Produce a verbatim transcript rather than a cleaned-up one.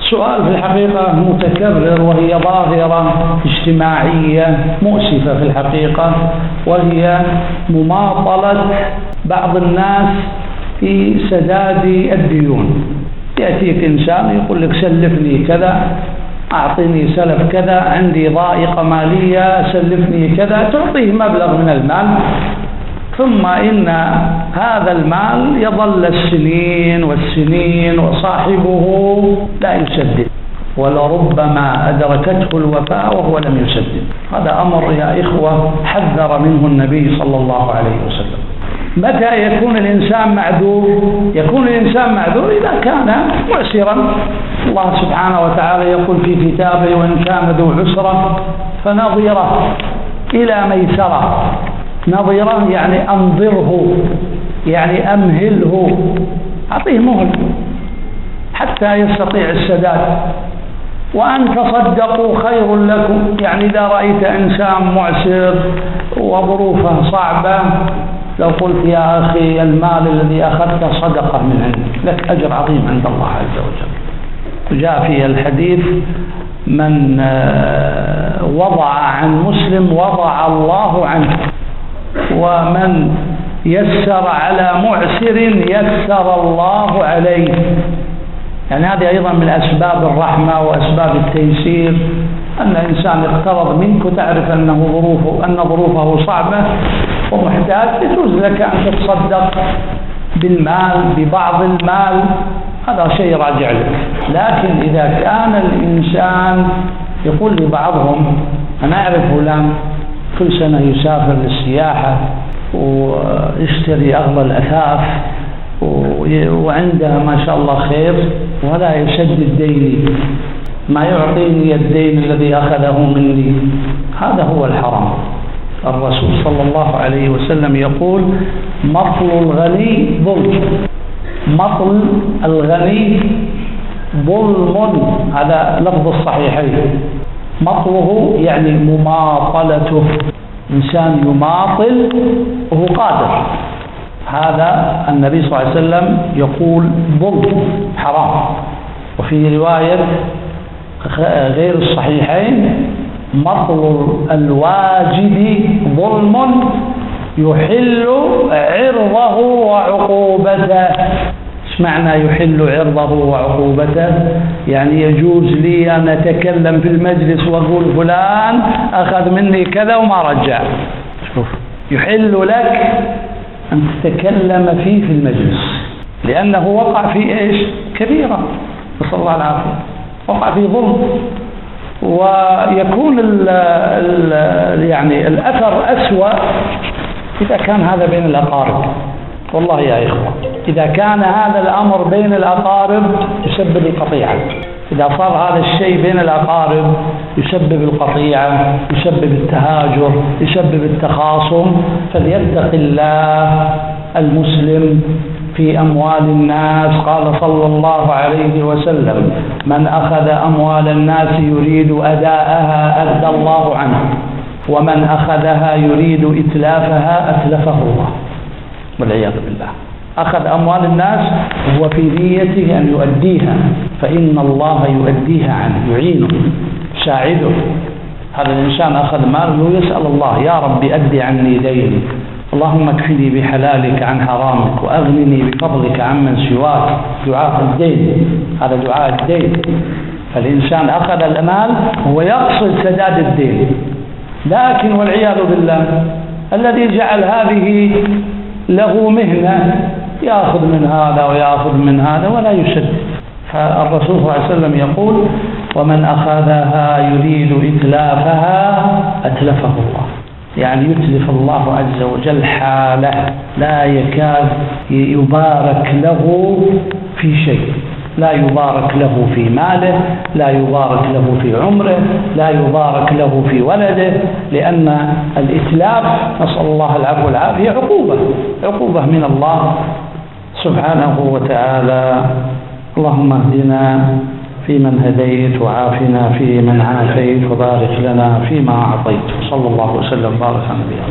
سؤال في الحقيقة متكرر، وهي ظاهرة اجتماعية مؤسفة في الحقيقة، وهي مماطلة بعض الناس في سداد الديون. يأتيك إنسان يقول لك سلفني كذا، أعطيني سلف كذا، عندي ضائقة مالية سلفني كذا، تعطيه مبلغ من المال، ثم إن هذا المال يظل السنين والسنين وصاحبه لا يسدد، ولربما أدركته الوفاة وهو لم يسدد. هذا أمر يا إخوة حذر منه النبي صلى الله عليه وسلم. متى يكون الإنسان معذور؟ يكون الإنسان معذور إذا كان معسرا. الله سبحانه وتعالى يقول في كتابه: وإن كان ذو عسرة فنظرة إلى ميسرة. نظرة يعني أنظره، يعني أمهله، أعطيه مهل حتى يستطيع السداد. وأن تصدقوا خير لكم، يعني إذا رأيت إنسان معسر وظروفه صعبة، لو قلت يا أخي المال الذي أخذته صدقة من عندك، لك أجر عظيم عند الله عز وجل. جاء في الحديث: من وضع عن مسلم وضع الله عنه، ومن يسر على معسر يسر الله عليه. يعني هذه أيضا من أسباب الرحمة وأسباب التيسير، أن إنسان اقترض منك وتعرف أنه ظروفه أن ظروفه صعبة ومحتاج، يجوز لك أن تتصدق بالمال، ببعض المال، هذا شيء راجع لك. لكن إذا كان الإنسان يقول لبعضهم: أنا أعرف فلان كل سنة يسافر للسياحة ويشتري أغلى الأثاث وعنده ما شاء الله خير ولا يسدد ديني، ما يعطيني الدين الذي أخذه مني. هذا هو الحرام. الرسول صلى الله عليه وسلم يقول: مطل الغني ظلم. مطل الغني ظلم، هذا لفظ الصحيحين. مطله يعني مماطلته، إنسان يماطل وهو قادر، هذا النبي صلى الله عليه وسلم يقول ظلم، حرام. وفي رواية غير الصحيحين: مطل الواجد ظلم يحل عرضه وعقوبته. ايش معنى يحل عرضه وعقوبته؟ يعني يجوز لي أن أتكلم في المجلس وأقول فلان أخذ مني كذا وما رجع. شوف، يحل لك أن تتكلم فيه في المجلس، لأنه وقع في إيش؟ كبيرة، نسأل الله العافية، وقع في ظلم. ويكون ال ال يعني الأثر أسوأ إذا كان هذا بين الأقارب. والله يا إخوة، إذا كان هذا الأمر بين الأقارب يسبب القطيعة. إذا صار هذا الشيء بين الأقارب يسبب القطيعة، يسبب التهاجر، يسبب التخاصم. فليتق الله المسلم في أموال الناس. قال صلى الله عليه وسلم: من أخذ أموال الناس يريد أداءها أدى الله عنه، ومن أخذها يريد إتلافها أتلفه الله، والعياذ بالله. أخذ أموال الناس وهو في نيته أن يؤديها، فإن الله يؤديها عنه، يعينه، يساعده. هذا الإنسان أخذ ماله يسأل الله: يا رب أدي عني ديني، اللهم اكفني بحلالك عن حرامك، وأغنني بفضلك عمن سواك. دعاء الدين، هذا دعاء الدين. فالإنسان أخذ المال وهو يقصد سداد الدين، لكن والعياذ بالله الذي جعل هذه له مهنة يأخذ من هذا ويأخذ من هذا ولا يسدد. فالرسول صلى الله عليه وسلم يقول: ومن أخذها يريد إتلافها أتلفه الله، يعني يتلف الله عز وجل حاله، لا يكاد يبارك له في شيء، لا يبارك له في ماله، لا يبارك له في عمره، لا يبارك له في ولده، لأن الإتلاف نسأل الله العفو والعافية عقوبة، عقوبة من الله سبحانه وتعالى. اللهم اهدنا فيمن هديت، وعافنا فيمن عافيت، وبارك لنا فيما أعطيت. صلى الله وسلم وبارك على نبينا.